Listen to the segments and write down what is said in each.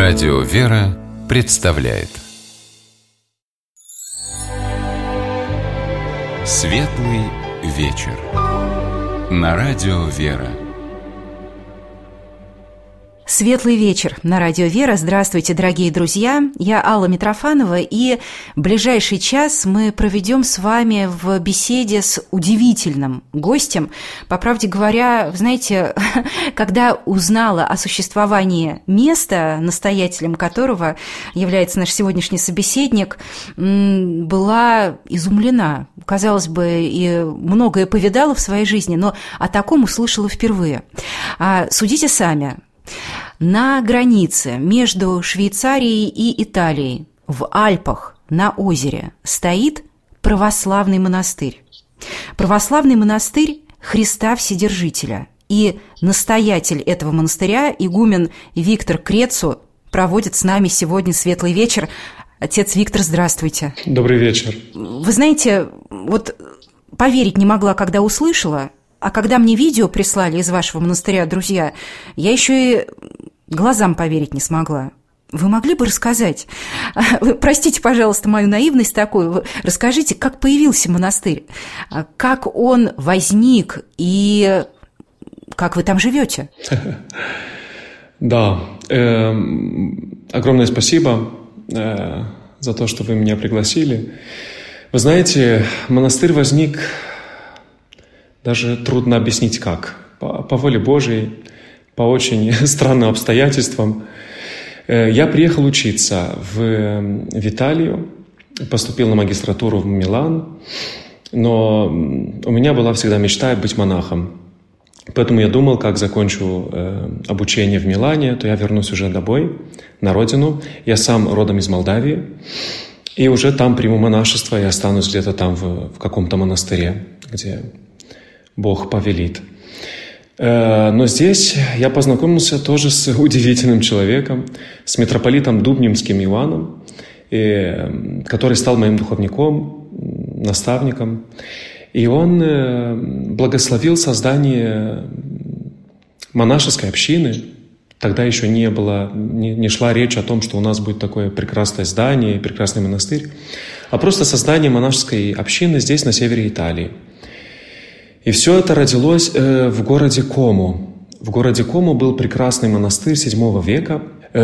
Радио «Вера» представляет Светлый вечер на Радио «Вера». Светлый вечер на Радио «Вера». Здравствуйте, дорогие друзья. Я Алла Митрофанова, и ближайший час мы проведем с вами в беседе с удивительным гостем. По правде говоря, вы знаете, когда узнала о существовании места, настоятелем которого является наш сегодняшний собеседник, была изумлена. Казалось бы, и многое повидала в своей жизни, но о таком услышала впервые. Судите сами. На границе между Швейцарией и Италией, в Альпах, на озере, стоит православный монастырь. Православный монастырь Христа Вседержителя. И настоятель этого монастыря, игумен Виктор Крецу, проводит с нами сегодня светлый вечер. Отец Виктор, здравствуйте. Добрый вечер. Вы знаете, вот поверить не могла, когда услышала. А когда мне видео прислали из вашего монастыря, друзья, я еще и глазам поверить не смогла. Вы могли бы рассказать? Простите, пожалуйста, мою наивность такую. Расскажите, как появился монастырь, как он возник и как вы там живете? Да, огромное спасибо за то, что вы меня пригласили. Вы знаете, монастырь возник... Даже трудно объяснить как. По воле Божией, по очень странным обстоятельствам. Я приехал учиться в Италию, поступил на магистратуру в Милан, но у меня была всегда мечта быть монахом. Поэтому я думал, как закончу обучение в Милане, то я вернусь уже домой, на родину. Я сам родом из Молдавии. И уже там приму монашество и останусь где-то там в каком-то монастыре, где Бог повелит. Но здесь я познакомился тоже с удивительным человеком, с митрополитом Дубнинским Иоанном, который стал моим духовником, наставником. И он благословил создание монашеской общины. Тогда еще не шла речь о том, что у нас будет такое прекрасное здание, прекрасный монастырь, а просто создание монашеской общины здесь, на севере Италии. И все это родилось в городе Кому. В городе Кому был прекрасный монастырь VII века,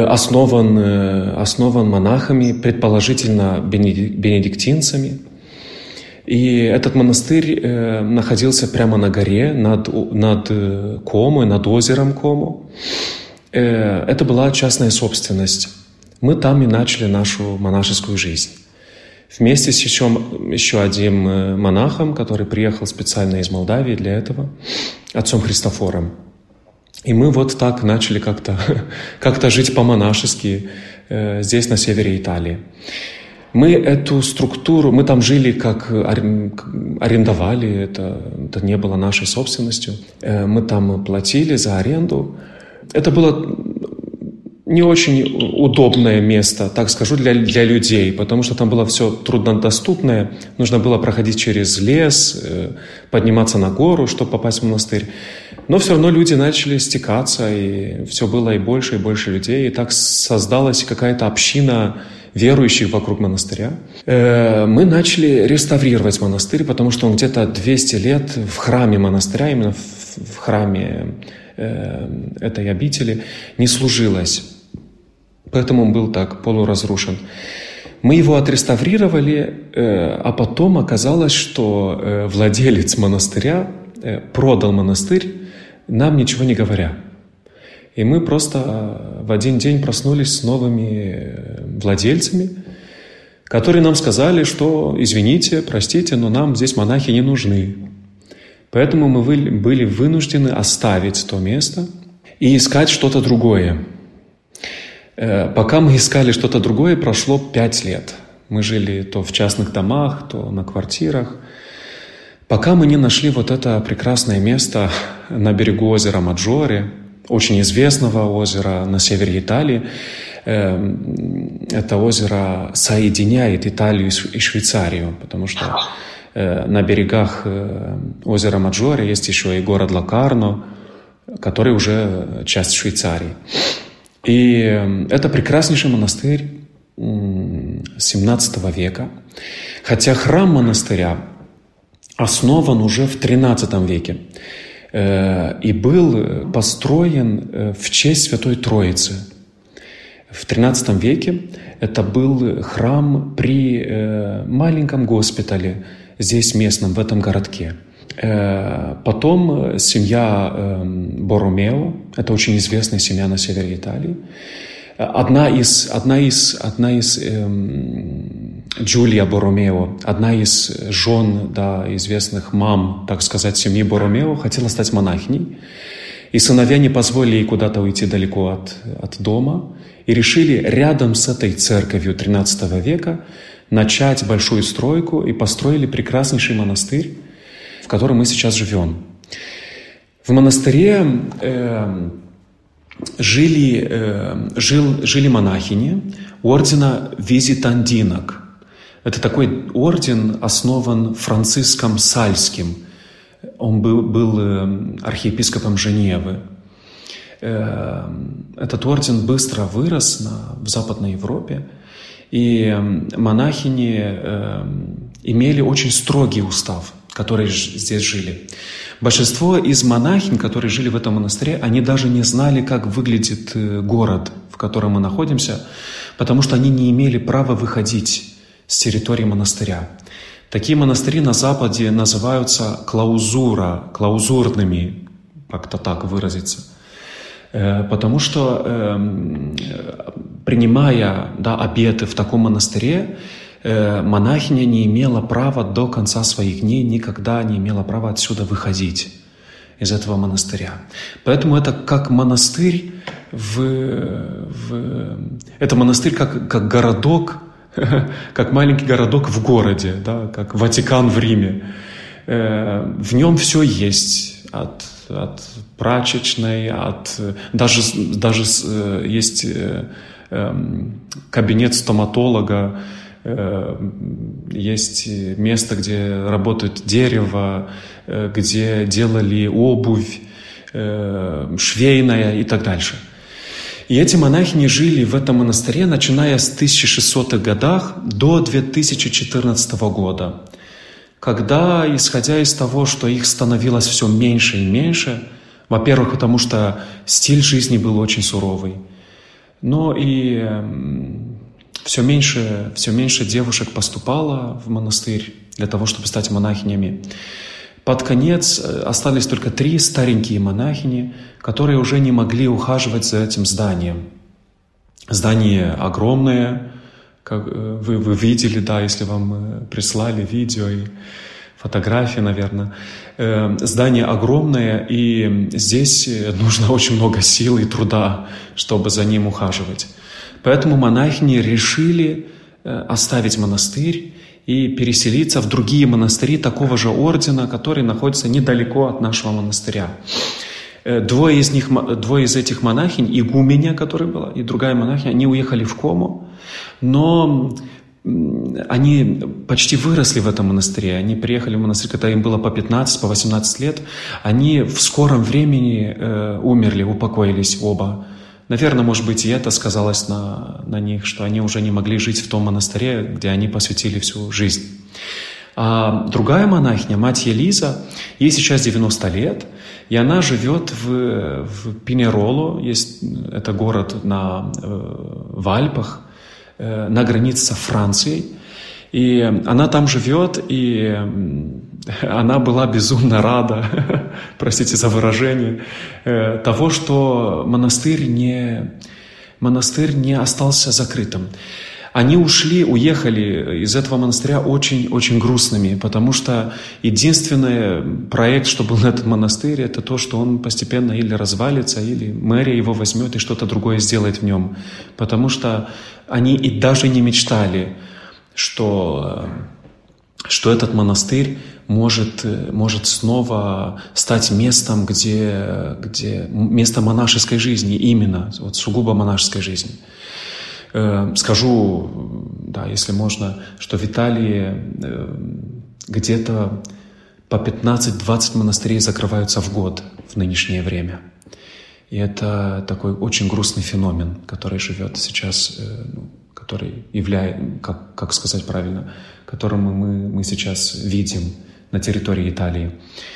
основан монахами, предположительно бенедиктинцами. И этот монастырь находился прямо на горе над Кому, над озером Кому. Это была частная собственность. Мы там и начали нашу монашескую жизнь. Вместе с еще одним монахом, который приехал специально из Молдавии для этого, отцом Христофором. И мы вот так начали как-то жить по-монашески здесь, на севере Италии. Мы эту структуру, мы там жили как арендовали, это не было нашей собственностью. Мы там платили за аренду. Это было не очень удобное место, так скажу, для людей, потому что там было все труднодоступное. Нужно было проходить через лес, подниматься на гору, чтобы попасть в монастырь. Но все равно люди начали стекаться, и все было и больше людей. И так создалась какая-то община верующих вокруг монастыря. Мы начали реставрировать монастырь, потому что он где-то 200 лет в храме монастыря, именно в храме этой обители, не служилось. Поэтому он был так полуразрушен. Мы его отреставрировали, а потом оказалось, что владелец монастыря продал монастырь, нам ничего не говоря. И мы просто в один день проснулись с новыми владельцами, которые нам сказали, что извините, простите, но нам здесь монахи не нужны. Поэтому мы были вынуждены оставить то место и искать что-то другое. Пока мы искали что-то другое, прошло 5 лет. Мы жили то в частных домах, то на квартирах. Пока мы не нашли вот это прекрасное место на берегу озера Маджоре, очень известного озера на севере Италии. Это озеро соединяет Италию и Швейцарию, потому что на берегах озера Маджоре есть еще и город Локарно, который уже часть Швейцарии. И это прекраснейший монастырь XVII века, хотя храм монастыря основан уже в XIII веке и был построен в честь Святой Троицы. В XIII веке это был храм при маленьком госпитале, здесь местном, в этом городке. Потом семья Боромео, это очень известная семья на севере Италии, одна из Джулия Боромео, одна из жен, известных мам, так сказать, семьи Боромео, хотела стать монахиней. И сыновья не позволили ей куда-то уйти далеко от дома и решили рядом с этой церковью XIII века начать большую стройку и построили прекраснейший монастырь, в котором мы сейчас живем. В монастыре жили монахини ордена визитандинок. Это такой орден, основан Франциском Сальским. Он был архиепископом Женевы. Этот орден быстро вырос в Западной Европе, и монахини имели очень строгий устав, которые здесь жили. Большинство из монахинь, которые жили в этом монастыре, они даже не знали, как выглядит город, в котором мы находимся, потому что они не имели права выходить с территории монастыря. Такие монастыри на Западе называются клаузурными, как-то так выразиться. Потому что, принимая обеты в таком монастыре, монахиня не имела права до конца своих дней, никогда не имела права отсюда выходить, из этого монастыря. Поэтому это как монастырь, это монастырь как городок, как маленький городок в городе, как Ватикан в Риме. В нем все есть, от прачечной, даже есть кабинет стоматолога, есть место, где работает дерево, где делали обувь, швейная и так дальше. И эти монахини жили в этом монастыре, начиная с 1600-х годах до 2014 года, когда, исходя из того, что их становилось все меньше и меньше, во-первых, потому что стиль жизни был очень суровый, но и все меньше девушек поступало в монастырь для того, чтобы стать монахинями. Под конец остались только 3 старенькие монахини, которые уже не могли ухаживать за этим зданием. Здание огромное, как вы видели, если вам прислали видео и фотографии, наверное. Здание огромное, и здесь нужно очень много сил и труда, чтобы за ним ухаживать. Поэтому монахини решили оставить монастырь и переселиться в другие монастыри такого же ордена, которые находятся недалеко от нашего монастыря. Двое из этих монахинь, игуменя, которая была, и другая монахиня, они уехали в Кому, но они почти выросли в этом монастыре. Они приехали в монастырь, когда им было по 15, по 18 лет. Они в скором времени умерли, упокоились оба. Наверное, может быть, и это сказалось на них, что они уже не могли жить в том монастыре, где они посвятили всю жизнь. А другая монахиня, мать Елиза, ей сейчас 90 лет, и она живет в Пинероло, это город в Альпах, на границе со Францией. И она там живет, и она была безумно рада, простите за выражение, того, что монастырь не остался закрытым. Они уехали из этого монастыря очень грустными, потому что единственный проект, что был на этом монастыре, это то, что он постепенно или развалится, или мэрия его возьмет и что-то другое сделает в нем. Потому что они и даже не мечтали, что этот монастырь может снова стать местом, где место монашеской жизни, именно сугубо монашеской жизни. Скажу, если можно, что в Италии где-то по 15-20 монастырей закрываются в год в нынешнее время. И это такой очень грустный феномен, который живет сейчас, который является, как сказать правильно, которому мы сейчас видим на территории Италии.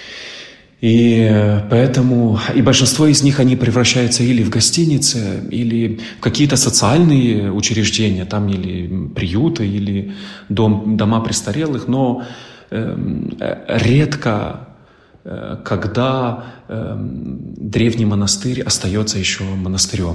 И поэтому большинство из них, они превращаются или в гостиницы, или в какие-то социальные учреждения, там или приюты, или дома престарелых, но редко, когда древний монастырь остается еще монастырем.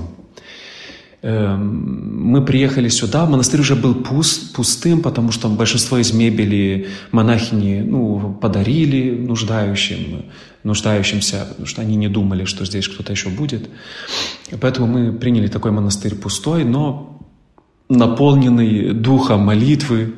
Мы приехали сюда, монастырь уже был пустым, потому что большинство из мебели монахини подарили нуждающимся, потому что они не думали, что здесь кто-то еще будет. Поэтому мы приняли такой монастырь пустой, но наполненный духом молитвы.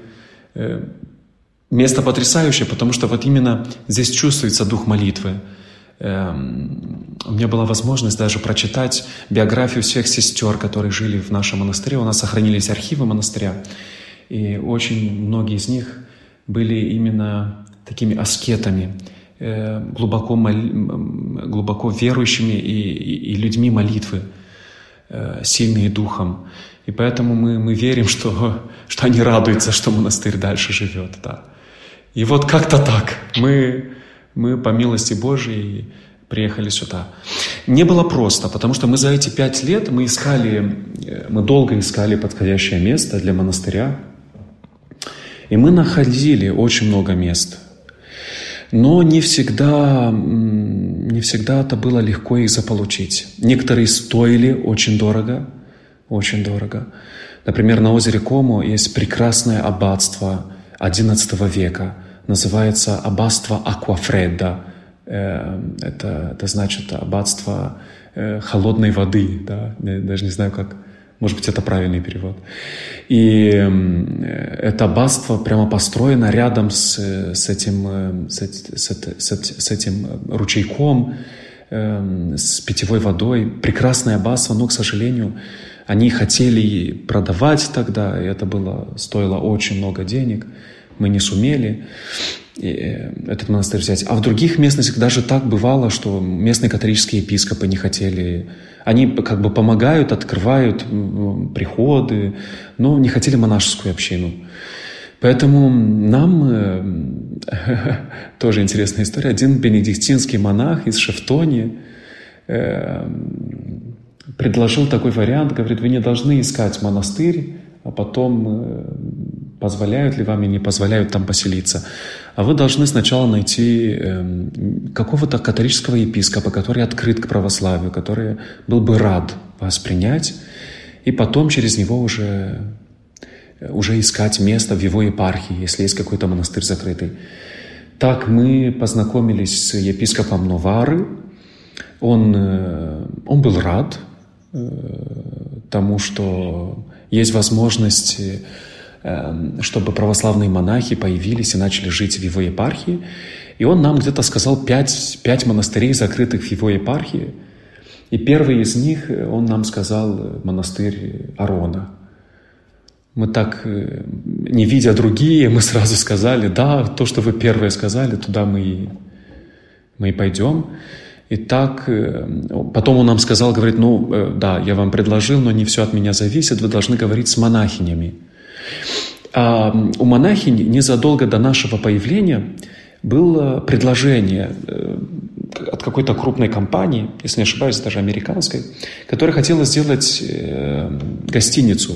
Место потрясающее, потому что вот именно здесь чувствуется дух молитвы. У меня была возможность даже прочитать биографию всех сестер, которые жили в нашем монастыре. У нас сохранились архивы монастыря, и очень многие из них были именно такими аскетами, глубоко верующими и людьми молитвы, сильные духом. И поэтому мы верим, что они радуются, что монастырь дальше живет. Да. И вот как-то так мы по милости Божией приехали сюда. Не было просто, потому что мы за эти 5 лет мы долго искали подходящее место для монастыря. И мы находили очень много мест. Но не всегда это было легко их заполучить. Некоторые стоили очень дорого. Очень дорого. Например, на озере Комо есть прекрасное аббатство XI века. Называется аббатство Аквафредда. Это значит аббатство холодной воды. Да? Я даже не знаю, как. Может быть, это правильный перевод. И это аббатство прямо построено рядом с этим ручейком, с питьевой водой. Прекрасное аббатство, но, к сожалению, они хотели продавать тогда, и это стоило очень много денег. Мы не сумели этот монастырь взять. А в других местностях даже так бывало, что местные католические епископы не хотели. Они как бы помогают, открывают приходы, но не хотели монашескую общину. Поэтому нам, тоже интересная история, один бенедиктинский монах из Шефтони предложил такой вариант, говорит, вы не должны искать монастырь, а потом позволяют ли вам или не позволяют там поселиться. А вы должны сначала найти какого-то католического епископа, который открыт к православию, который был бы рад вас принять, и потом через него уже искать место в его епархии, если есть какой-то монастырь закрытый. Так мы познакомились с епископом Новары. Он был рад тому, что есть возможность, чтобы православные монахи появились и начали жить в его епархии. И он нам где-то сказал 5 монастырей, закрытых в его епархии. И первый из них, он нам сказал, монастырь Арона. Мы так, не видя другие, мы сразу сказали, да, то, что вы первые сказали, туда мы и пойдем. И так, потом он нам сказал, говорит, да, я вам предложил, но не все от меня зависит, вы должны говорить с монахинями. А у монахинь незадолго до нашего появления было предложение от какой-то крупной компании, если не ошибаюсь, даже американской, которая хотела сделать гостиницу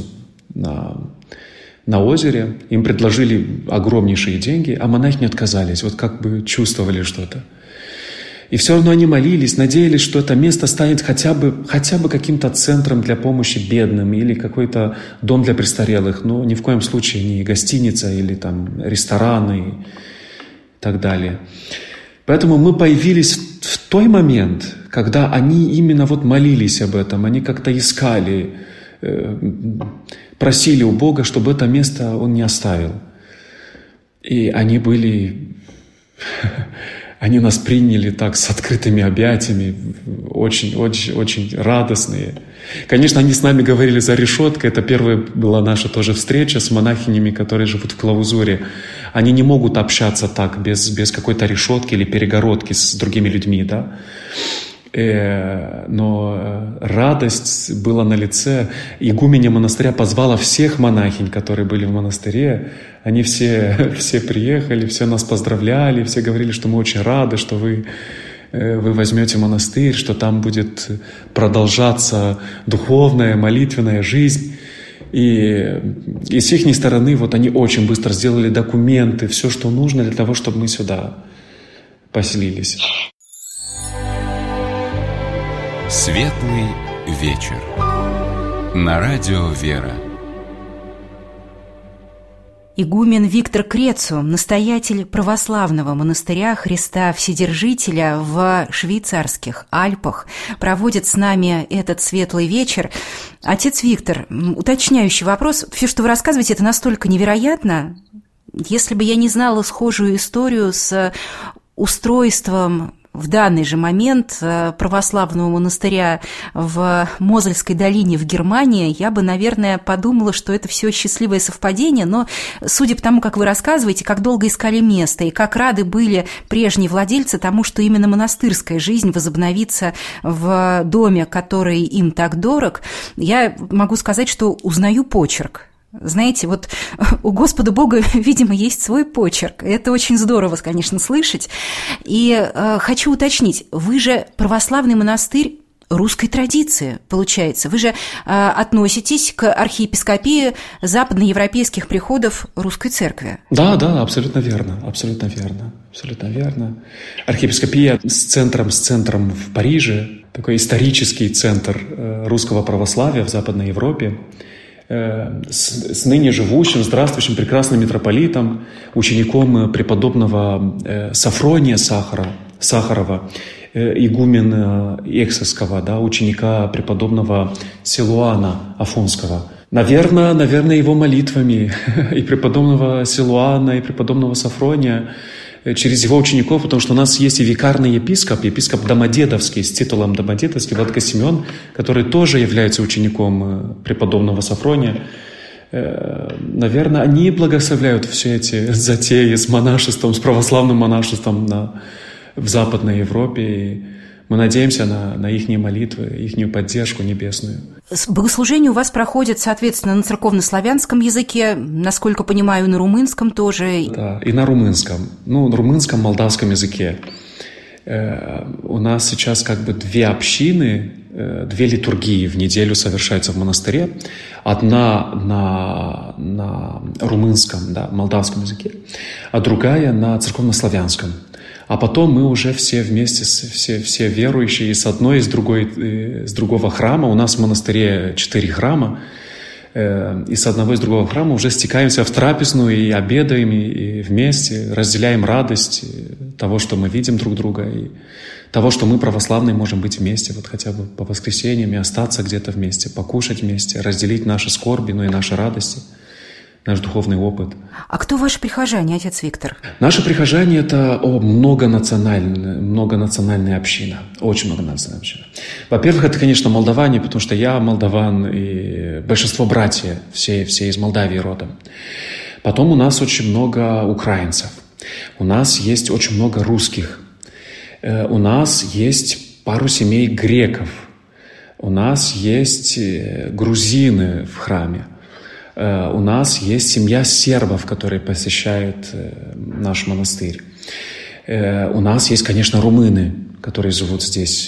на озере. Им предложили огромнейшие деньги, а монахини отказались, вот как бы чувствовали что-то. И все равно они молились, надеялись, что это место станет хотя бы каким-то центром для помощи бедным или какой-то дом для престарелых, но ни в коем случае не гостиница или там рестораны и так далее. Поэтому мы появились в тот момент, когда они именно вот молились об этом, они как-то искали, просили у Бога, чтобы это место Он не оставил. И они нас приняли так с открытыми объятиями, очень радостные. Конечно, они с нами говорили за решеткой. Это первая была наша тоже встреча с монахинями, которые живут в клаузуре. Они не могут общаться так, без какой-то решетки или перегородки с другими людьми, да. Но радость была на лице. Игуменя монастыря позвала всех монахинь, которые были в монастыре. Они все приехали, все нас поздравляли, все говорили, что мы очень рады, что вы возьмете монастырь, что там будет продолжаться духовная, молитвенная жизнь. И с их стороны они очень быстро сделали документы, все, что нужно для того, чтобы мы сюда поселились. Светлый вечер. На радио «Вера». Игумен Виктор Крецу, настоятель православного монастыря Христа Вседержителя в швейцарских Альпах, проводит с нами этот светлый вечер. Отец Виктор, уточняющий вопрос. Все, что вы рассказываете, это настолько невероятно. Если бы я не знала схожую историю с устройством в данный же момент православного монастыря в Мозельской долине в Германии, я бы, наверное, подумала, что это все счастливое совпадение, но судя по тому, как вы рассказываете, как долго искали место и как рады были прежние владельцы тому, что именно монастырская жизнь возобновится в доме, который им так дорог, я могу сказать, что узнаю почерк. Знаете, у Господа Бога, видимо, есть свой почерк. Это очень здорово, конечно, слышать. И хочу уточнить, вы же православный монастырь русской традиции, получается. Вы же относитесь к архиепископии западноевропейских приходов Русской Церкви. Да, абсолютно верно, абсолютно верно. Архиепископия с центром в Париже, такой исторический центр русского православия в Западной Европе, с ныне живущим, здравствующим, прекрасным митрополитом, учеником преподобного Сафрония Сахарова, игумена Эксовского, ученика преподобного Силуана Афонского. Наверное, его молитвами и преподобного Силуана, и преподобного Сафрония, через его учеников, потому что у нас есть и викарный епископ Домодедовский, с титулом Домодедовский, Владыка Симеон, который тоже является учеником преподобного Сафрония. Наверное, они благословляют все эти затеи с монашеством, с православным монашеством в Западной Европе. И мы надеемся на их молитвы, их поддержку небесную. Богослужения у вас проходят, соответственно, на церковнославянском языке, насколько понимаю, на румынском тоже. Да, и на румынском. На румынском, молдавском языке. У нас сейчас две общины, две литургии в неделю совершаются в монастыре. Одна на румынском, молдавском языке, а другая на церковнославянском. А потом мы уже все вместе, все верующие с одной и с другого храма. У нас в монастыре 4 храма. И с одного и с другого храма уже стекаемся в трапезную и обедаем и вместе, разделяем радость того, что мы видим друг друга, и того, что мы, православные, можем быть вместе, хотя бы по воскресеньям, и остаться где-то вместе, покушать вместе, разделить наши скорби, и наши радости, наш духовный опыт. А кто ваши прихожане, отец Виктор? Наши прихожане – это многонациональная община, очень многонациональная община. Во-первых, это, конечно, молдаване, потому что я молдаван, и большинство братьев, все из Молдавии родом. Потом у нас очень много украинцев, у нас есть очень много русских, у нас есть пару семей греков, у нас есть грузины в храме. У нас есть семья сербов, которые посещают наш монастырь. У нас есть, конечно, румыны, которые живут здесь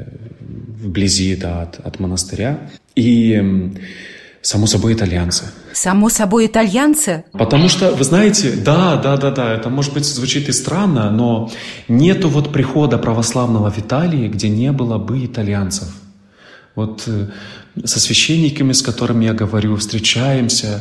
вблизи от монастыря. И, само собой, итальянцы. Само собой, итальянцы? Потому что, вы знаете, да, это, может быть, звучит и странно, но нету прихода православного в Италии, где не было бы итальянцев. Со священниками, с которыми я говорю, встречаемся,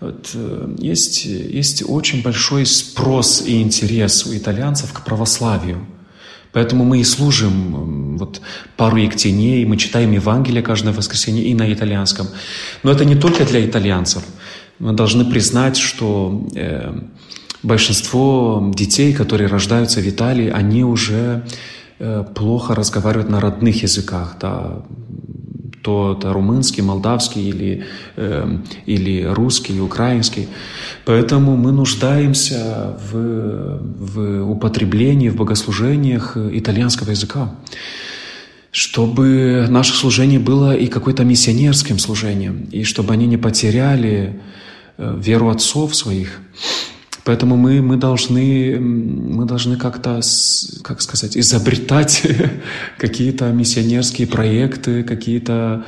есть очень большой спрос и интерес у итальянцев к православию. Поэтому мы и служим пару ектеней, мы читаем Евангелие каждое воскресенье и на итальянском. Но это не только для итальянцев. Мы должны признать, что большинство детей, которые рождаются в Италии, они уже плохо разговаривают на родных языках, то это румынский, молдавский или русский, украинский. Поэтому мы нуждаемся в употреблении, в богослужениях итальянского языка. чтобы наше служение было и какое-то миссионерским служением, и чтобы они не потеряли веру отцов своих. Поэтому мы должны как-то, как сказать, изобретать какие-то миссионерские проекты, какие-то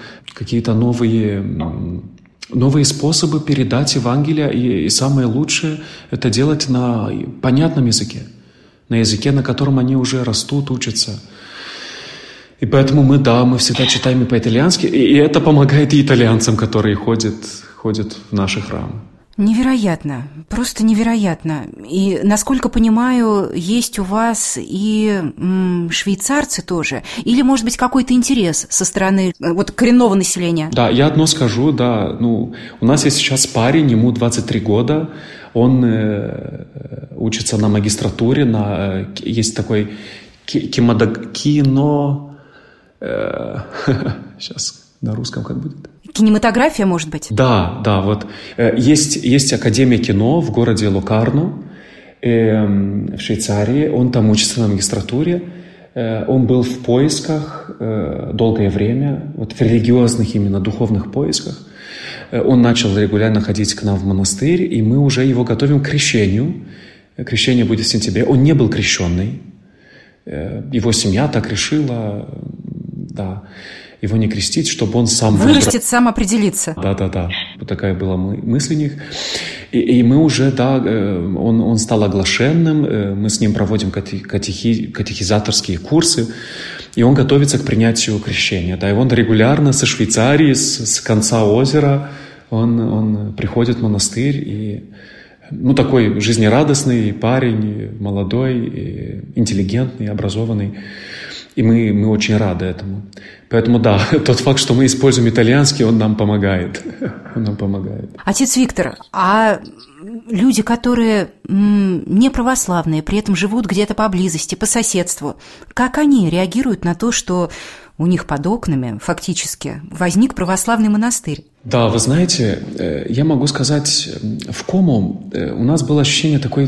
новые способы передать Евангелие. И самое лучшее – это делать на понятном языке, на языке, на котором они уже растут, учатся. И поэтому мы всегда читаем и по-итальянски, и это помогает и итальянцам, которые ходят в наши храмы. Невероятно, просто невероятно. И, насколько понимаю, есть у вас и швейцарцы тоже, или, может быть, какой-то интерес со стороны коренного населения? Да, я одно скажу, у нас есть сейчас парень, ему 23 года, он учится на магистратуре, есть такой сейчас на русском как будет? Кинематография, может быть? Да, есть Академия кино в городе Локарно в Швейцарии. Он там учится на магистратуре. Он был в поисках долгое время, в религиозных именно духовных поисках. Он начал регулярно ходить к нам в монастырь, и мы уже его готовим к крещению. Крещение будет в сентябре. Он не был крещенный. Его семья так решила, его не крестить, чтобы он сам вырастет, сам определится. Да. Вот такая была мысль у них. И мы уже, он стал оглашенным, мы с ним проводим катехизаторские курсы, и он готовится к принятию крещения. И он регулярно со Швейцарии, с конца озера, он приходит в монастырь, и такой жизнерадостный парень, молодой, интеллигентный, образованный. И мы очень рады этому. Поэтому тот факт, что мы используем итальянский, он нам помогает. Отец Виктор, а люди, которые не православные, при этом живут где-то поблизости, по соседству, как они реагируют на то, что у них под окнами фактически возник православный монастырь? Да, вы знаете, я могу сказать, в Кому у нас было ощущение такой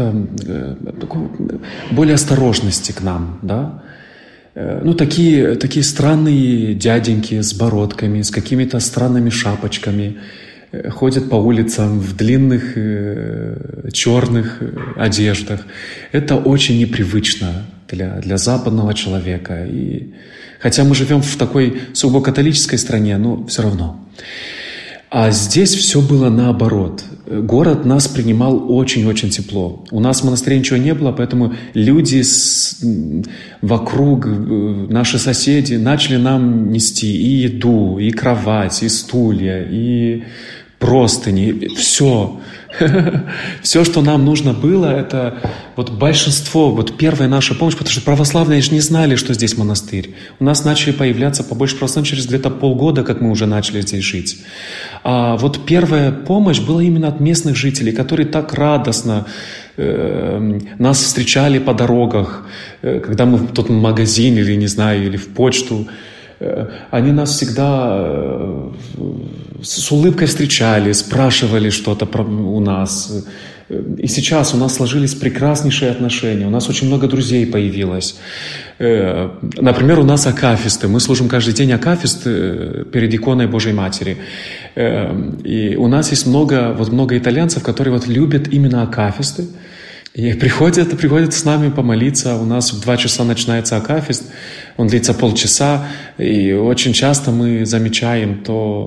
более осторожности к нам, да? Такие странные дяденьки с бородками, с какими-то странными шапочками, ходят по улицам в длинных черных одеждах. Это очень непривычно для западного человека. И хотя мы живем в такой сугубо католической стране, но все равно. А здесь все было наоборот. Город нас принимал очень-очень тепло. У нас в монастыре ничего не было, поэтому люди вокруг, наши соседи, начали нам нести и еду, и кровать, и стулья, и простыни, все. Все, что нам нужно было, это большинство, первая наша помощь, потому что православные же не знали, что здесь монастырь. У нас начали появляться побольше православных через где-то полгода, как мы уже начали здесь жить. А первая помощь была именно от местных жителей, которые так радостно нас встречали по дорогах, когда мы в тот магазин или в почту. Они нас всегда с улыбкой встречали, спрашивали что-то у нас. И сейчас у нас сложились прекраснейшие отношения. У нас очень много друзей появилось. Например, у нас акафисты. Мы служим каждый день акафист перед иконой Божьей Матери. И у нас есть много итальянцев, которые любят именно акафисты. И приходят с нами помолиться. У нас в 2 часа начинается акафист. Он длится полчаса. И очень часто мы замечаем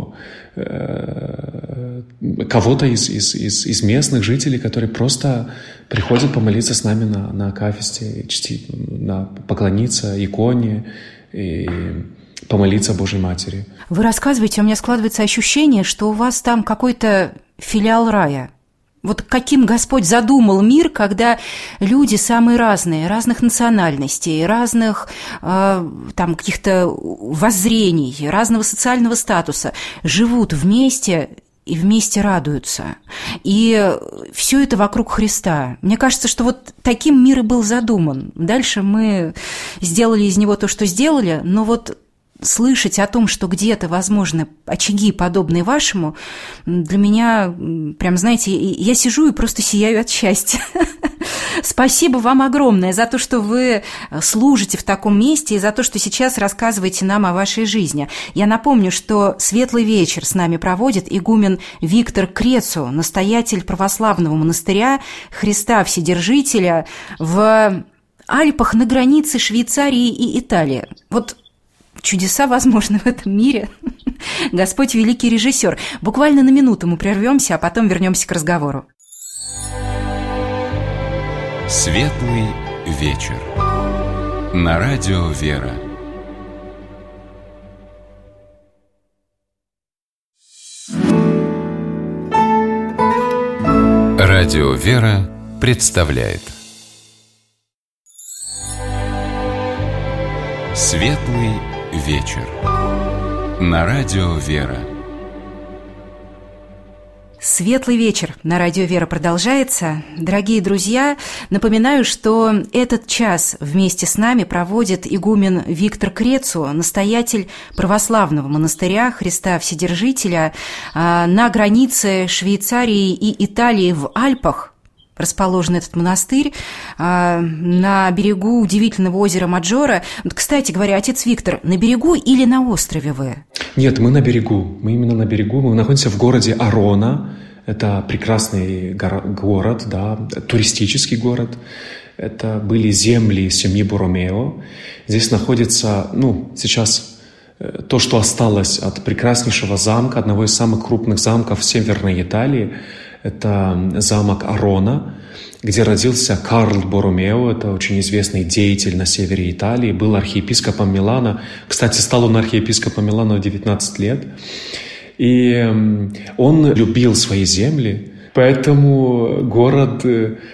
кого-то из местных жителей, которые просто приходят помолиться с нами на акафисте, поклониться иконе и помолиться Божьей Матери. Вы рассказываете, у меня складывается ощущение, что у вас там какой-то филиал рая. Каким Господь задумал мир, когда люди самые разные, разных национальностей, разных каких-то воззрений, разного социального статуса, живут вместе и вместе радуются. И все это вокруг Христа. Мне кажется, что таким мир и был задуман. Дальше мы сделали из него то, что сделали, но слышать о том, что где-то возможны очаги, подобные вашему, для меня, прям, знаете, я сижу и просто сияю от счастья. Спасибо вам огромное за то, что вы служите в таком месте и за то, что сейчас рассказываете нам о вашей жизни. Я напомню, что светлый вечер с нами проводит игумен Виктор Крецу, настоятель православного монастыря Христа Вседержителя в Альпах на границе Швейцарии и Италии. Вот чудеса возможны в этом мире. Господь великий режиссер. Буквально на минуту мы прервемся, а потом вернемся к разговору. Светлый вечер. На радио «Вера». Радио «Вера» представляет Светлый вечер. На радио «Вера». Светлый вечер на радио «Вера» продолжается. Дорогие друзья, напоминаю, что этот час вместе с нами проводит игумен Виктор Крецу, настоятель православного монастыря Христа Вседержителя на границе Швейцарии и Италии в Альпах. Расположен этот монастырь на берегу удивительного озера Маджора. Кстати говоря, отец Виктор, на берегу или на острове вы? Нет, мы на берегу. Мы именно на берегу. Мы находимся в городе Арона. Это прекрасный город, да, туристический город. Это были земли семьи Боромео. Здесь находится, сейчас то, что осталось от прекраснейшего замка, одного из самых крупных замков в Северной Италии. Это замок Арона, где родился Карл Боромео. Это очень известный деятель на севере Италии. Был архиепископом Милана. Кстати, стал он архиепископом Милана в 19 лет. И он любил свои земли. Поэтому город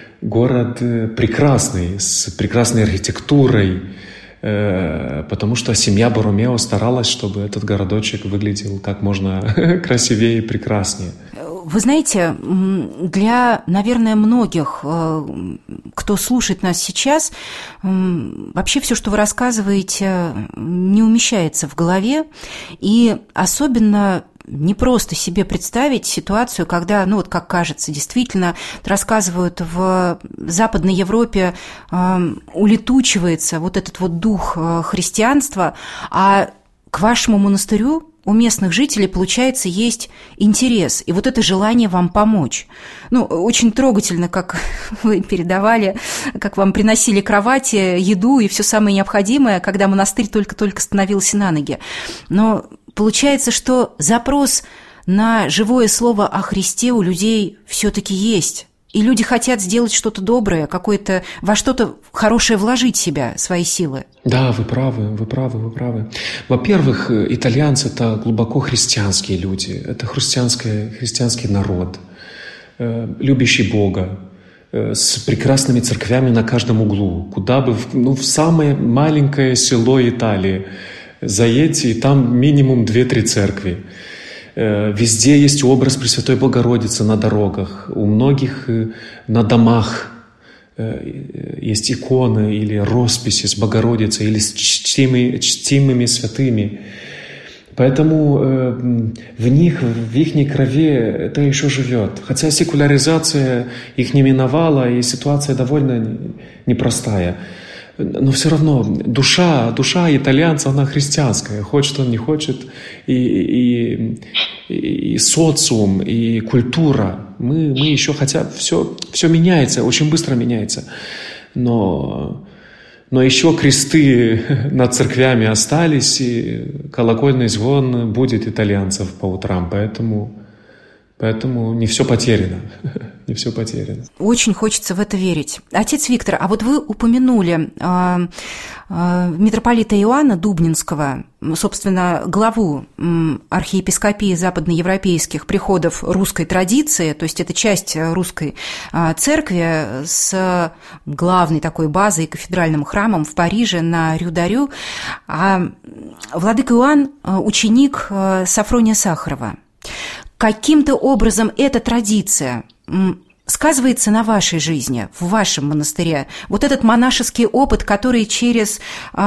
прекрасный, с прекрасной архитектурой. Потому что семья Боромео старалась, чтобы этот городочек выглядел как можно красивее и прекраснее. Вы знаете, для, наверное, многих, кто слушает нас сейчас, вообще все, что вы рассказываете, не умещается в голове. И особенно непросто себе представить ситуацию, когда, как кажется, действительно, рассказывают, в Западной Европе улетучивается вот этот вот дух христианства, а к вашему монастырю у местных жителей, получается, есть интерес и вот это желание вам помочь. Очень трогательно, как вы передавали, как вам приносили кровати, еду и все самое необходимое, когда монастырь только-только становился на ноги. Но получается, что запрос на живое слово о Христе у людей все-таки есть. И люди хотят сделать что-то доброе, во что-то хорошее вложить себя, свои силы. Да, вы правы. Во-первых, итальянцы – это глубоко христианские люди. Это христианский народ, любящий Бога, с прекрасными церквями на каждом углу. Куда бы, в самое маленькое село Италии заедьте, и там минимум 2-3 церкви. Везде есть образ Пресвятой Богородицы на дорогах. У многих на домах есть иконы или росписи с Богородицей или с чтимыми святыми. Поэтому в их крови это еще живет. Хотя секуляризация их не миновала, и ситуация довольно непростая. Но все равно душа итальянца, она христианская, хочет он, не хочет, и социум, и культура. Мы еще, хотя все меняется, очень быстро меняется, но еще кресты над церквями остались, и колокольный звон будет итальянцев по утрам, Поэтому не все потеряно. Не все потеряно. Очень хочется в это верить. Отец Виктор, а вот вы упомянули митрополита Иоанна Дубнинского, собственно, главу архиепископии западноевропейских приходов русской традиции, то есть это часть русской церкви с главной такой базой, кафедральным храмом в Париже на Рю-д'Арю. А владыка Иоанн – ученик Сафрония Сахарова. Каким-то образом эта традиция сказывается на вашей жизни, в вашем монастыре? Вот этот монашеский опыт, который через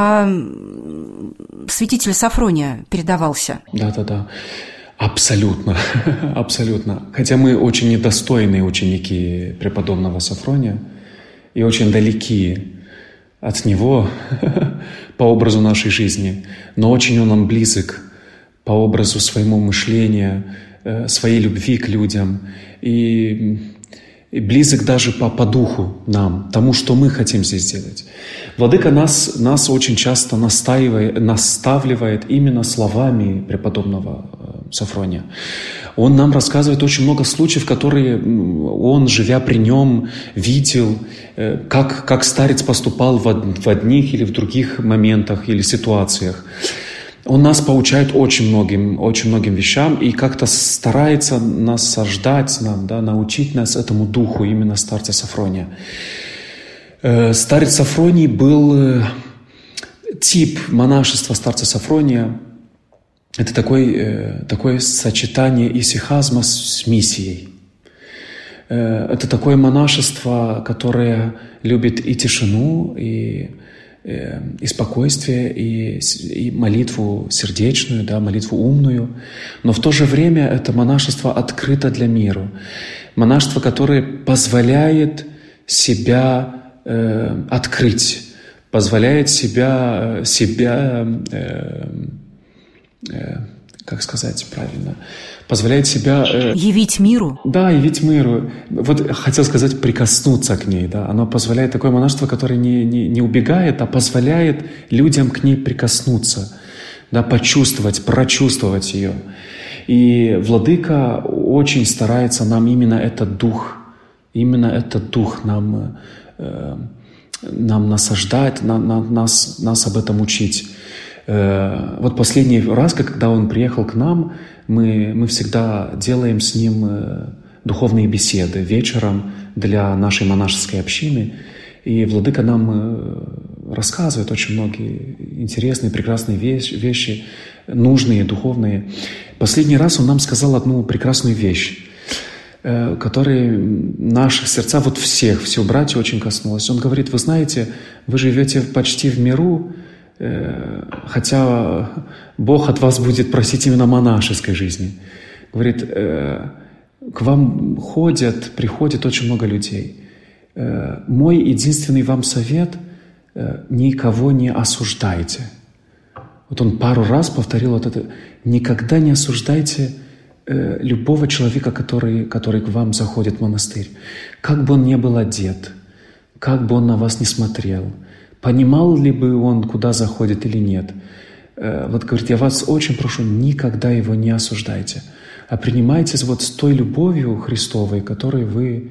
святителя Сафрония передавался. Да. Абсолютно, абсолютно. Хотя мы очень недостойные ученики преподобного Сафрония и очень далеки от него по образу нашей жизни, но очень он нам близок по образу своему мышления, своей любви к людям и близок даже по духу нам, тому, что мы хотим здесь сделать. Владыка нас очень часто наставливает именно словами преподобного Сафрония. Он нам рассказывает очень много случаев, которые он, живя при нем, видел, как старец поступал в одних или в других моментах или ситуациях. Он нас поучает очень многим вещам и как-то старается насаждать нам, научить нас этому духу именно старца Сафрония. Старец Сафроний был тип монашества старца Сафрония. Это такое сочетание исихазма с миссией. Это такое монашество, которое любит и тишину, и спокойствие, и молитву сердечную, молитву умную. Но в то же время это монашество открыто для мира. Монашество, которое позволяет себя открыть, позволяет себя как сказать правильно, позволяет себя... явить миру. Да, явить миру. Вот хотел сказать, прикоснуться к ней. Да? Оно позволяет, такое монашество, которое не убегает, а позволяет людям к ней прикоснуться, почувствовать, прочувствовать ее. И Владыка очень старается нам именно этот дух нам насаждать, нас об этом учить. Вот последний раз, когда он приехал к нам, мы всегда делаем с ним духовные беседы вечером для нашей монашеской общины. И Владыка нам рассказывает очень многие интересные, прекрасные вещи, нужные, духовные. Последний раз он нам сказал одну прекрасную вещь, которая наших сердца, все братья очень коснулась. Он говорит: вы знаете, вы живете почти в миру, хотя Бог от вас будет просить именно монашеской жизни. Говорит, к вам приходит очень много людей. Мой единственный вам совет – никого не осуждайте. Вот он пару раз повторил вот это. Никогда не осуждайте любого человека, который к вам заходит в монастырь. Как бы он ни был одет, как бы он на вас не смотрел, понимал ли бы он, куда заходит или нет. Вот говорит, я вас очень прошу, никогда его не осуждайте, а принимайте с той любовью Христовой, которым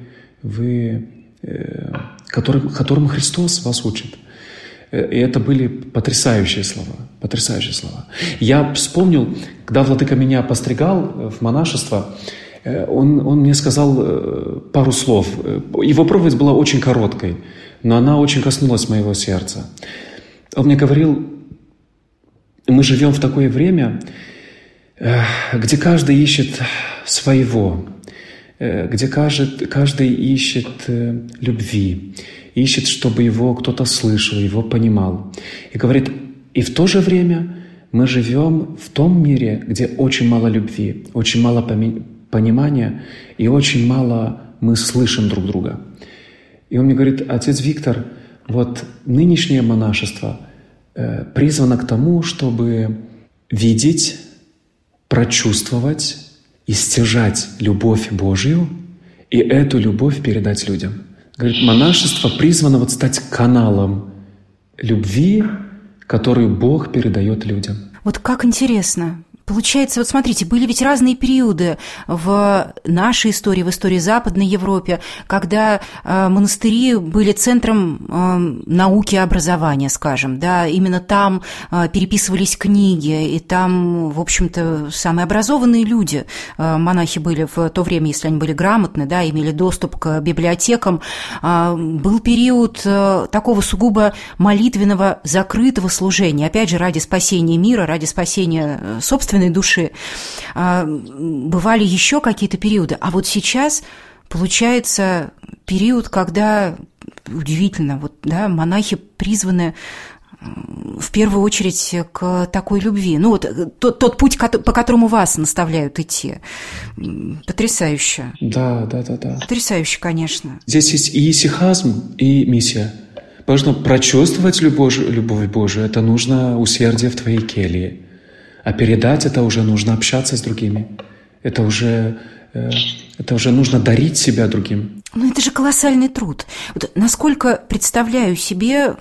Христос вас учит. И это были потрясающие слова. Я вспомнил, когда Владыка меня постригал в монашество, он мне сказал пару слов. Его проповедь была очень короткой, но она очень коснулась моего сердца. Он мне говорил, мы живем в такое время, где каждый ищет своего, где каждый ищет любви, ищет, чтобы его кто-то слышал, его понимал. И говорит, и в то же время мы живем в том мире, где очень мало любви, очень мало понимания и очень мало мы слышим друг друга. И он мне говорит, отец Виктор, вот нынешнее монашество призвано к тому, чтобы видеть, прочувствовать и стяжать любовь Божью и эту любовь передать людям. Говорит, монашество призвано стать каналом любви, которую Бог передает людям. Вот как интересно. Получается, смотрите, были ведь разные периоды в нашей истории, в истории Западной Европе, когда монастыри были центром науки и образования, скажем, да, именно там переписывались книги, и там, в общем-то, самые образованные люди, монахи были в то время, если они были грамотны, да, имели доступ к библиотекам. Был период такого сугубо молитвенного, закрытого служения, опять же, ради спасения мира, ради спасения собственной души. Бывали еще какие-то периоды, а вот сейчас получается период, когда, удивительно, вот, да, монахи призваны в первую очередь к такой любви. Ну, вот тот путь, по которому вас наставляют идти. Потрясающе. Да. Потрясающе, конечно. Здесь есть и исихазм, и миссия. Важно прочувствовать любовь Божию. Это нужно усердие в твоей келье. А передать это уже нужно общаться с другими. Это уже нужно дарить себя другим. Ну, это же колоссальный труд. Вот насколько представляю себе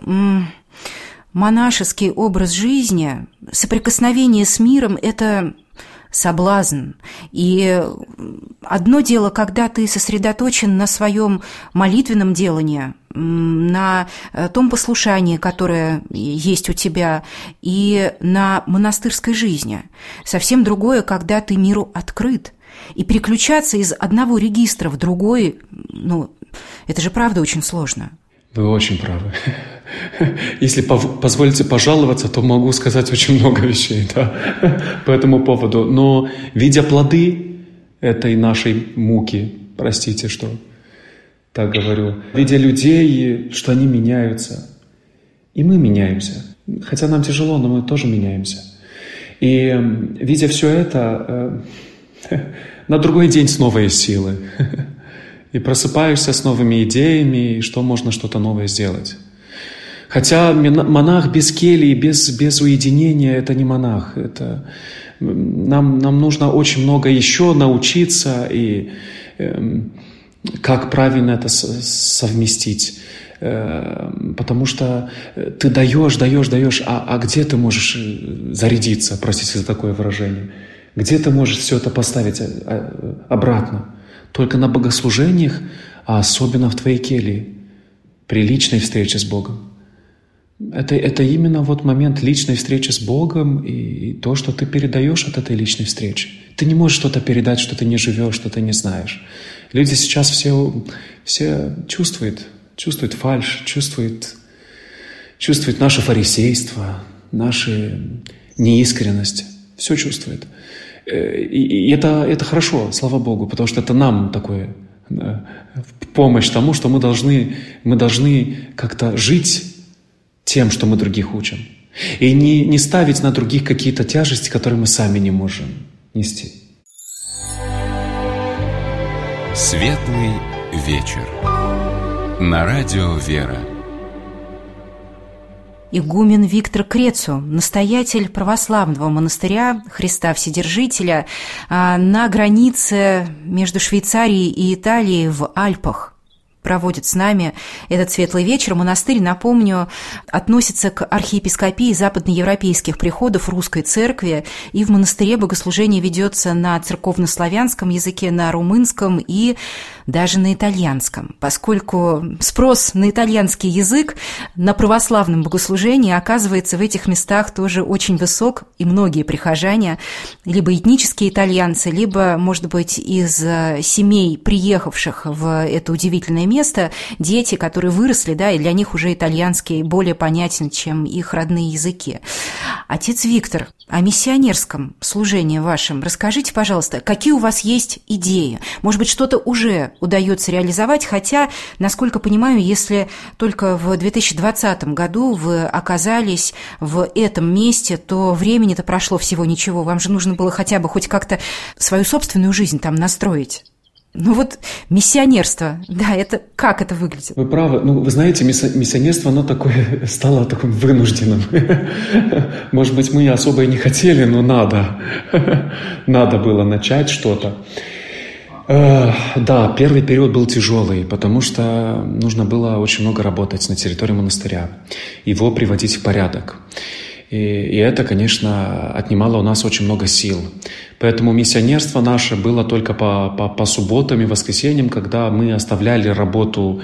монашеский образ жизни, соприкосновение с миром – это соблазн. И одно дело, когда ты сосредоточен на своем молитвенном делании, на том послушании, которое есть у тебя, и на монастырской жизни. Совсем другое, когда ты миру открыт. И переключаться из одного регистра в другой, ну, это же правда очень сложно. Вы очень правы. Если позволите пожаловаться, то могу сказать очень много вещей, да, по этому поводу. Но видя плоды этой нашей муки, простите, что так говорю, видя людей, что они меняются, и мы меняемся. Хотя нам тяжело, но мы тоже меняемся. И видя все это, на другой день снова есть силы. И просыпаешься с новыми идеями, и что можно что-то новое сделать. Хотя монах без кельи, без уединения – это не монах. Это нам нужно очень много еще научиться, и как правильно это совместить. Потому что ты даешь, а где ты можешь зарядиться, простите за такое выражение? Где ты можешь все это поставить обратно? Только на богослужениях, а особенно в твоей келье, при личной встрече с Богом. Это именно вот момент личной встречи с Богом и то, что ты передаешь от этой личной встречи. Ты не можешь что-то передать, что ты не живешь, что ты не знаешь. Люди сейчас все чувствуют фальшь, чувствуют наше фарисейство, нашу неискренность. Все чувствуют. И это хорошо, слава Богу, потому что это нам такое помощь тому, что мы должны как-то жить тем, что мы других учим. И не ставить на других какие-то тяжести, которые мы сами не можем нести. Светлый вечер. На радио «Вера». Игумен Виктор Крецу, настоятель православного монастыря Христа Вседержителя на границе между Швейцарией и Италией в Альпах, проводит с нами этот светлый вечер. Монастырь, напомню, относится к архиепископии западноевропейских приходов Русской Церкви, и в монастыре богослужение ведется на церковнославянском языке, на румынском и даже на итальянском, поскольку спрос на итальянский язык на православном богослужении оказывается в этих местах тоже очень высок, и многие прихожане, либо этнические итальянцы, либо, может быть, из семей, приехавших в это удивительное место, дети, которые выросли, да, и для них уже итальянский более понятен, чем их родные языки. Отец Виктор, о миссионерском служении вашем расскажите, пожалуйста, какие у вас есть идеи? Может быть, что-то уже удается реализовать, хотя, насколько понимаю, если только в 2020 году вы оказались в этом месте, то времени-то прошло всего ничего, вам же нужно было хотя бы хоть как-то свою собственную жизнь там настроить. Ну вот миссионерство, да, это как это выглядит? Вы правы. Ну, вы знаете, миссионерство, оно стало таким вынужденным. Может быть, мы особо и не хотели, но надо. Надо было начать что-то. Да, первый период был тяжелый, потому что нужно было очень много работать на территории монастыря, его приводить в порядок. И это, конечно, отнимало у нас очень много сил. Поэтому миссионерство наше было только по субботам и воскресеньям, когда мы оставляли работу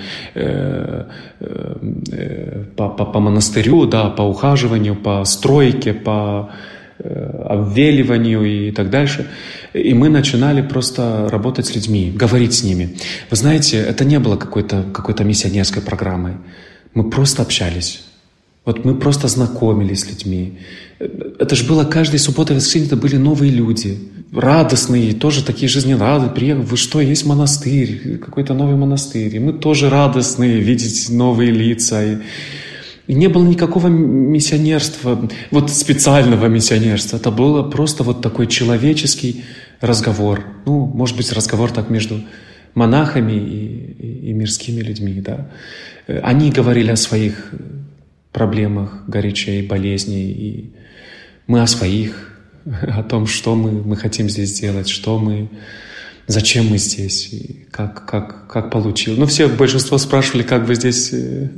по монастырю, да, по ухаживанию, по стройке, по обвеливанию и так дальше. И мы начинали просто работать с людьми, говорить с ними. Вы знаете, это не было какой-то миссионерской программой. Мы просто общались. Вот мы просто знакомились с людьми. Это же было каждая суббота и воскресенье, это были новые люди. радостные, тоже такие жизнерадостные. Приехали, вы что, есть монастырь, какой-то новый монастырь. И мы тоже радостные видеть новые лица. И не было никакого миссионерства, вот специального миссионерства. Это было просто вот такой человеческий разговор. Ну, может быть, разговор так между монахами и мирскими людьми, да. Они говорили о своих проблемах, горячей, болезней, и мы о своих, о том, что мы хотим здесь делать, зачем мы здесь, и как получилось. Ну, большинство спрашивали, как вы здесь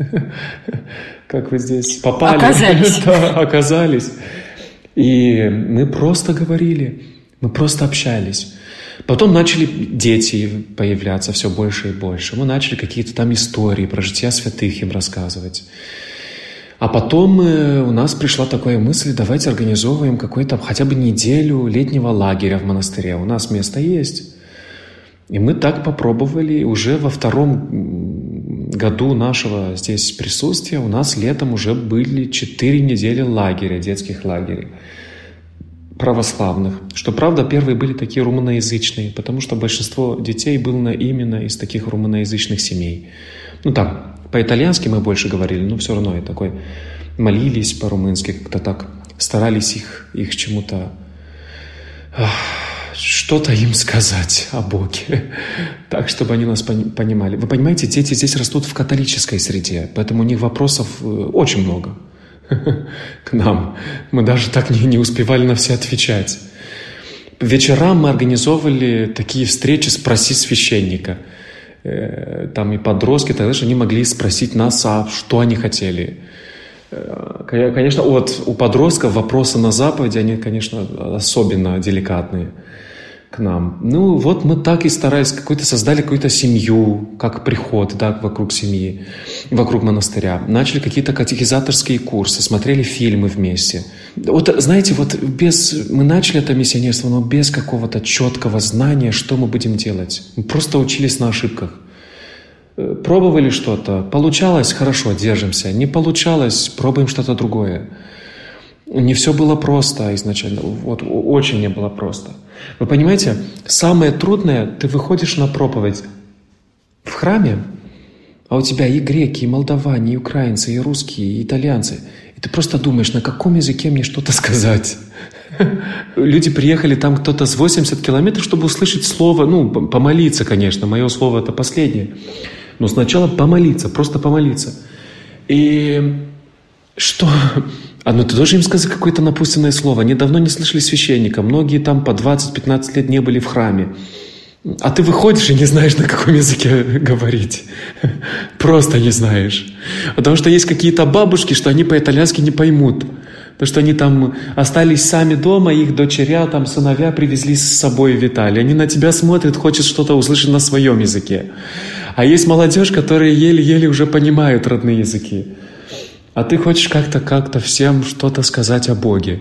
попали. Оказались. Да, оказались. И мы просто говорили, мы просто общались. Потом начали дети появляться все больше и больше. Мы начали какие-то там истории про жития святых им рассказывать. А потом у нас пришла такая мысль, давайте организовываем какой-то хотя бы неделю летнего лагеря в монастыре. У нас место есть. И мы так попробовали. Уже во 2-м году нашего здесь присутствия у нас летом уже были 4 недели лагеря, детских лагерей православных. Что правда, первые были такие румыноязычные, потому что большинство детей было именно из таких румыноязычных семей. Ну там, по-итальянски мы больше говорили, но все равно и такой молились по-румынски, как-то так старались их чему-то, что-то им сказать о Боге, так, чтобы они нас понимали. Вы понимаете, дети здесь растут в католической среде, поэтому у них вопросов очень много к нам. Мы даже так не успевали на все отвечать. Вечерам мы организовывали такие встречи «Спроси священника». Там и подростки, тогда же они могли спросить нас, что они хотели. Конечно, у подростков вопросы на заповеди, они, конечно, особенно деликатные к нам. Ну, вот мы так и старались, создали какую-то семью, как приход, да, вокруг семьи, вокруг монастыря. Начали какие-то катехизаторские курсы, смотрели фильмы вместе. Вот, знаете, мы начали это миссионерство, но без какого-то четкого знания, что мы будем делать. Мы просто учились на ошибках. Пробовали что-то, получалось, хорошо, держимся. Не получалось, пробуем что-то другое. Не все было просто изначально, вот очень не было просто. Вы понимаете, самое трудное, ты выходишь на проповедь в храме, а у тебя и греки, и молдаване, и украинцы, и русские, и итальянцы. И ты просто думаешь, на каком языке мне что-то сказать. Люди приехали, там кто-то с 80 километров, чтобы услышать слово, помолиться, конечно, мое слово это последнее. Но сначала помолиться, просто помолиться. И что? Ты должен им сказать какое-то напутственное слово. Они давно не слышали священника. Многие там по 20-15 лет не были в храме. А ты выходишь и не знаешь, на каком языке говорить. Просто не знаешь. Потому что есть какие-то бабушки, что они по-итальянски не поймут. Потому что они там остались сами дома, их дочеря, там сыновья привезли с собой в Италию. Они на тебя смотрят, хочет что-то услышать на своем языке. А есть молодежь, которые еле-еле уже понимают родные языки. А ты хочешь как-то всем что-то сказать о Боге.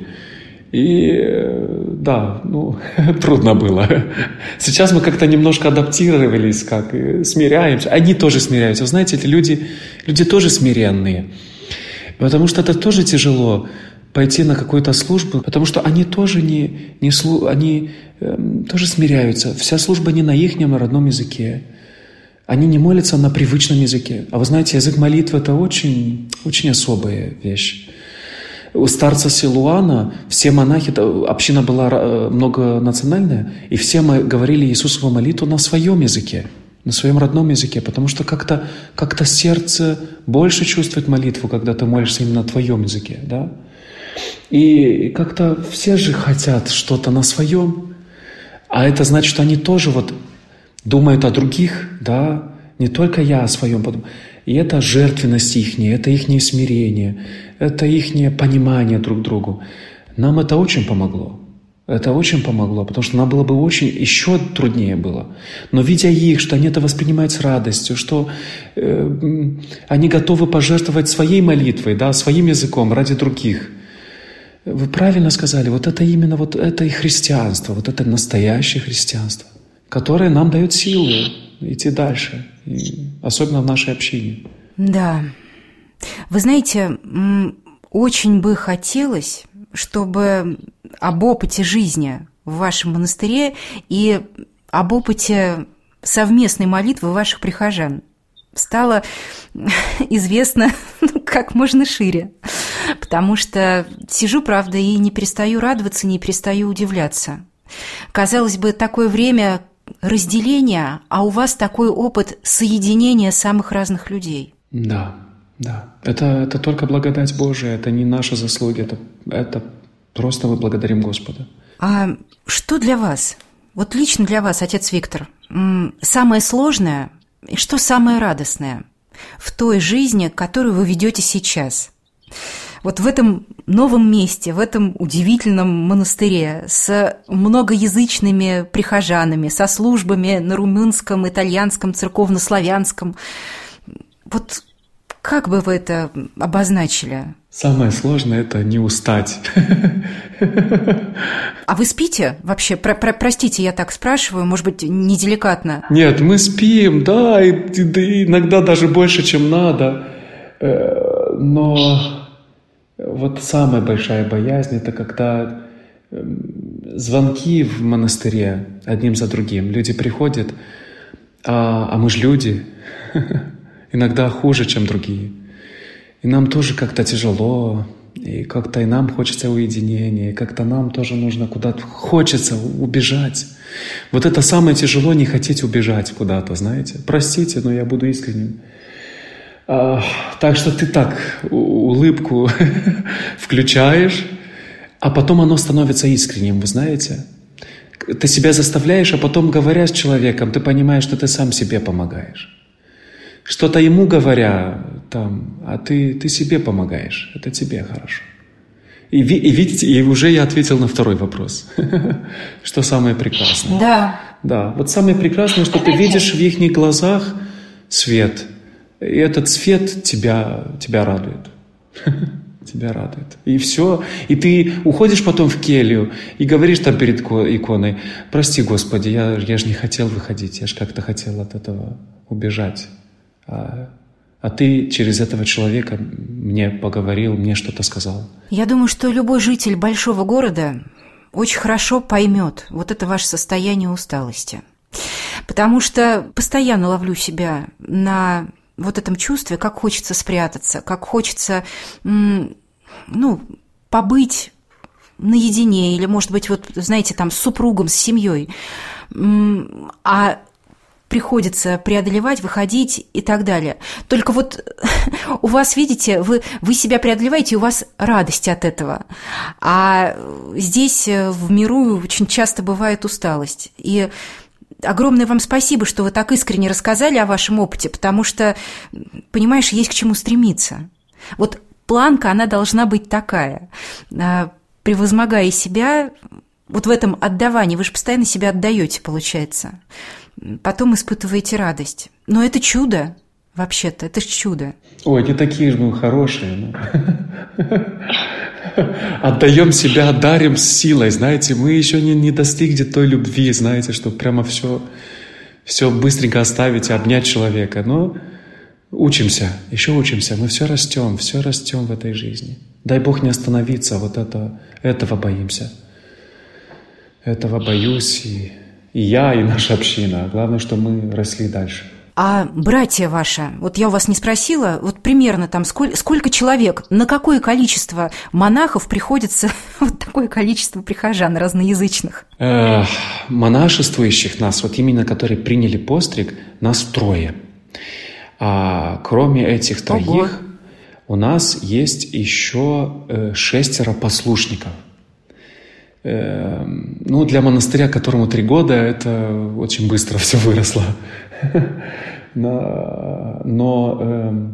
И да, трудно было. Сейчас мы как-то немножко адаптировались, смиряемся. Они тоже смиряются. Вы знаете, эти люди тоже смиренные. Потому что это тоже тяжело пойти на какую-то службу, потому что они тоже они тоже смиряются. Вся служба не на ихнем родном языке. Они не молятся на привычном языке. А вы знаете, язык молитвы – это очень, очень особая вещь. У старца Силуана все монахи, община была многонациональная, и все мы говорили Иисусову молитву на своем языке, на своем родном языке, потому что как-то сердце больше чувствует молитву, когда ты молишься именно на твоем языке, да? И как-то все же хотят что-то на своем, а это значит, что они тоже думают о других, да, не только я о своем подумаю. И это жертвенность ихняя, это ихнее смирение, это ихнее понимание друг другу. Нам это очень помогло. Это очень помогло, потому что нам было бы еще труднее было. Но видя их, что они это воспринимают с радостью, что они готовы пожертвовать своей молитвой, да, своим языком ради других. Вы правильно сказали, это именно это и христианство, это настоящее христианство, которое нам дает силы идти дальше, и особенно в нашей общине. Да. Вы знаете, очень бы хотелось, чтобы об опыте жизни в вашем монастыре и об опыте совместной молитвы ваших прихожан стало известно как можно шире. Потому что сижу, правда, и не перестаю радоваться, не перестаю удивляться. Казалось бы, такое время разделения, а у вас такой опыт соединения самых разных людей. Да. Это только благодать Божия, это не наши заслуги, это просто мы благодарим Господа. А что для вас, вот лично для вас, отец Виктор, самое сложное и что самое радостное в той жизни, которую вы ведете сейчас? Вот в этом новом месте, в этом удивительном монастыре с многоязычными прихожанами, со службами на румынском, итальянском, церковно-славянском. Вот как бы вы это обозначили? Самое сложное – это не устать. А вы спите вообще? Простите, я так спрашиваю, может быть, неделикатно. Нет, мы спим, да, и иногда даже больше, чем надо. Но вот самая большая боязнь – это когда звонки в монастыре одним за другим. Люди приходят, а мы же люди, иногда хуже, чем другие. И нам тоже как-то тяжело, и как-то и нам хочется уединения, и как-то нам тоже нужно куда-то, хочется убежать. Вот это самое тяжело, не хотеть убежать куда-то, знаете. Простите, но я буду искренним. Так что ты так улыбку включаешь, а потом оно становится искренним, вы знаете. Ты себя заставляешь, а потом, говоря с человеком, ты понимаешь, что ты сам себе помогаешь. Что-то ему говоря, а ты себе помогаешь. Это тебе хорошо. И видите, и уже я ответил на второй вопрос. Что самое прекрасное? Да, вот самое прекрасное, что ты видишь в их глазах свет. И этот свет тебя радует. Тебя радует. И все. И ты уходишь потом в келью и говоришь там перед иконой: прости, Господи, я же не хотел выходить, я же как-то хотел от этого убежать. А ты через этого человека мне поговорил, мне что-то сказал. Я думаю, что любой житель большого города очень хорошо поймет вот это ваше состояние усталости. Потому что постоянно ловлю себя на вот этом чувстве, как хочется спрятаться, как хочется, побыть наедине или, может быть, вот, знаете, там, с супругом, с семьей. А приходится преодолевать, выходить и так далее. Только вот у вас, видите, вы себя преодолеваете, и у вас радость от этого. А здесь в миру очень часто бывает усталость. И огромное вам спасибо, что вы так искренне рассказали о вашем опыте, потому что, понимаешь, есть к чему стремиться. Вот планка, она должна быть такая. Превозмогая себя, вот в этом отдавании, вы же постоянно себя отдаете, получается. Потом испытываете радость. Но это чудо, вообще-то, это же чудо. Ой, не такие же мы хорошие. Отдаем себя, дарим с силой, знаете. Мы еще не достигли той любви, знаете, что прямо все быстренько оставить и обнять человека. Но учимся, еще учимся. Мы все растем в этой жизни. Дай Бог не остановиться, вот этого боимся. Этого боюсь и я, и наша община. Главное, что мы росли дальше. А братья ваши, вот я у вас не спросила, вот примерно там сколько человек, на какое количество монахов приходится вот такое количество прихожан разноязычных? Монашествующих нас, вот именно которые приняли постриг, нас 3. А кроме этих 3, у нас есть еще 6 послушников. Для монастыря, которому 3 года, это очень быстро все выросло. Но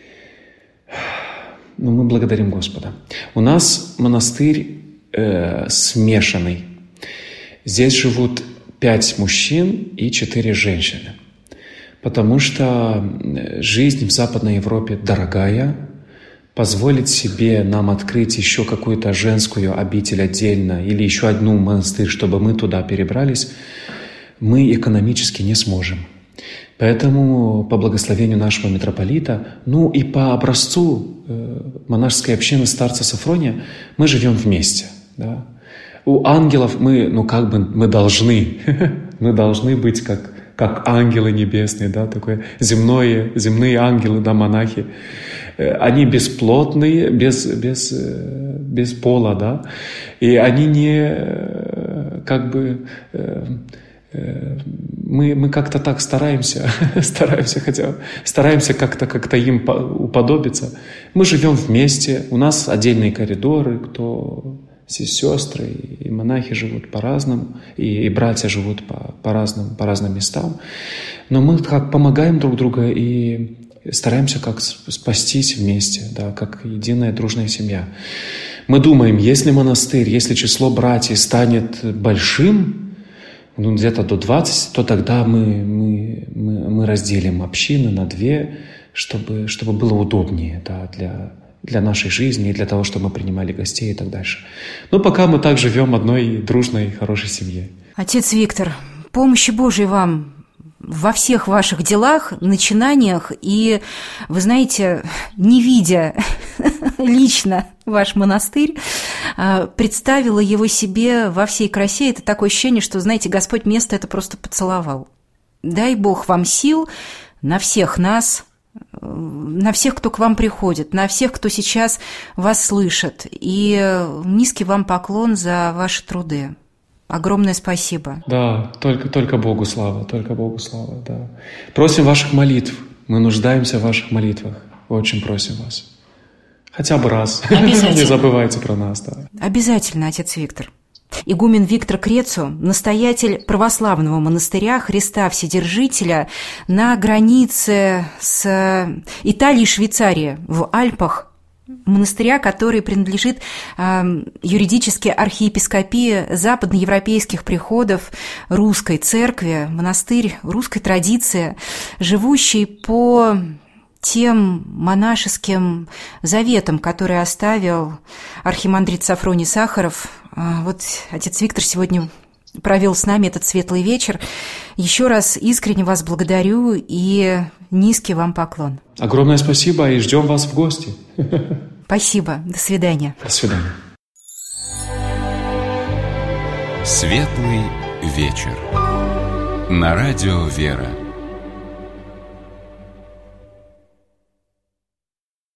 мы благодарим Господа. У нас монастырь смешанный. Здесь живут 5 мужчин и 4 женщины. Потому что жизнь в Западной Европе дорогая. Позволить себе нам открыть еще какую-то женскую обитель отдельно или еще одну монастырь, чтобы мы туда перебрались, мы экономически не сможем. Поэтому по благословению нашего митрополита, и по образцу монашеской общины старца Софрония мы живем вместе. Да? У ангелов мы должны, мы должны быть как ангелы небесные, да, такое земные ангелы, да, монахи. Они бесплотные, без пола, да, и они мы как-то так стараемся как-то им уподобиться. Мы живем вместе, у нас отдельные коридоры, все сестры и монахи живут по-разному, и братья живут по разным местам. Но мы как помогаем друг другу и стараемся как спастись вместе, да, как единая дружная семья. Мы думаем, если монастырь, если число братьев станет большим, где-то до 20, то тогда мы разделим общины на 2, чтобы было удобнее, да, для нашей жизни и для того, чтобы мы принимали гостей и так дальше. Но пока мы так живем одной дружной, хорошей семье. Отец Виктор, помощи Божией вам во всех ваших делах, начинаниях. И, вы знаете, не видя лично ваш монастырь, представила его себе во всей красе. Это такое ощущение, что, знаете, Господь место это просто поцеловал. Дай Бог вам сил на всех нас, на всех, кто к вам приходит, на всех, кто сейчас вас слышит. И низкий вам поклон за ваши труды. Огромное спасибо. Да, только Богу слава, да. Просим ваших молитв. Мы нуждаемся в ваших молитвах. Очень просим вас. Хотя бы раз. Не забывайте про нас, да. Обязательно, отец Виктор. Игумен Виктор Крецу, настоятель православного монастыря Христа Вседержителя на границе с Италией и Швейцарией в Альпах, монастыря, который принадлежит юридически архиепископии западноевропейских приходов русской церкви, монастырь русской традиции, живущий по тем монашеским заветам, которые оставил архимандрит Сафроний Сахаров. Вот отец Виктор сегодня провел с нами этот светлый вечер. Еще раз искренне вас благодарю и низкий вам поклон. Огромное спасибо и ждем вас в гости. Спасибо. До свидания. До свидания. Светлый вечер. На радио «Вера».